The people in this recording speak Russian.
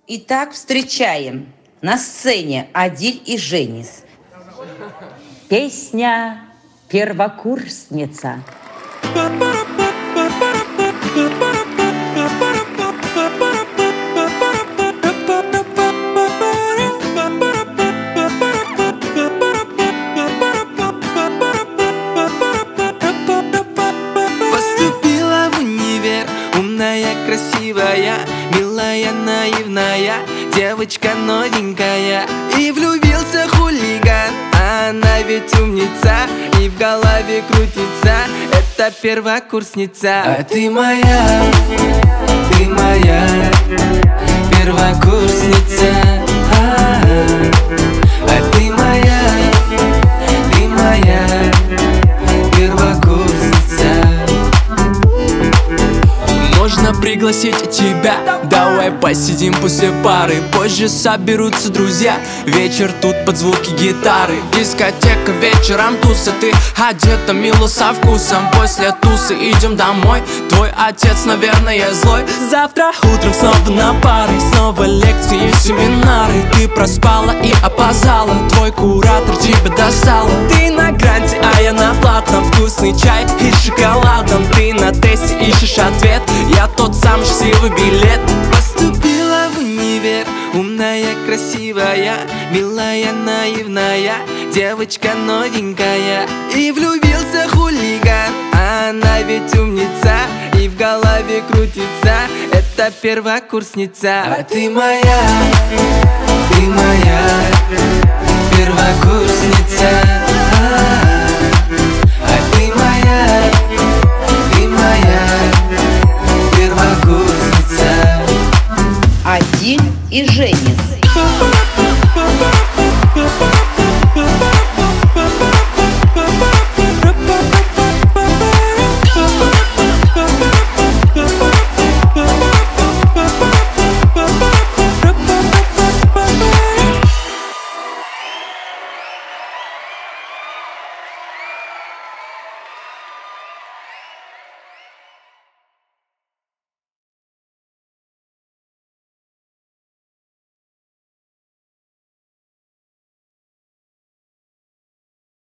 Итак, встречаем на сцене Адиль и Женис. Песня «Первокурсница». Поступила в универ, умная, красивая, милая, наивная, девочка новенькая. И влюбился хулиган, а она ведь умница, и в голове крутится, это первокурсница. А ты моя первокурсница. А ты моя первокурсница. Можно пригласить тебя, давай посидим после пары. Позже соберутся друзья, вечер тут под звуки гитары. Дискотека, вечером туса, ты одета мило со вкусом. После тусы идем домой, твой отец, наверное, злой. Завтра утром снова на пары, снова лекции и семинары. Ты проспала и опоздала, твой куратор тебя достала. Ты на гранте, а я на платном, вкусный чай и с шоколадом. Ты на тесте ищешь ответ, я тот самый счастливый билет. Поступила в универ, умная, красивая, милая, наивная, девочка новенькая. И влюбился хулиган, а она ведь умница, и в голове крутится, это первокурсница. А ты моя первокурсница. А ты моя первокурсница. Адиль и Женис.